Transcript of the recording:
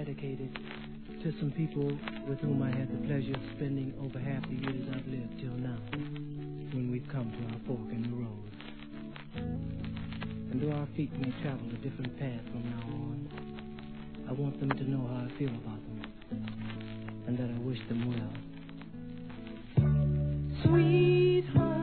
dedicated to some people with whom I had the pleasure of spending over half the years I've lived till now, when we've come to our fork in the road. And though our feet may travel a different path from now on, I want them to know how I feel about them, and that I wish them well. Sweetheart.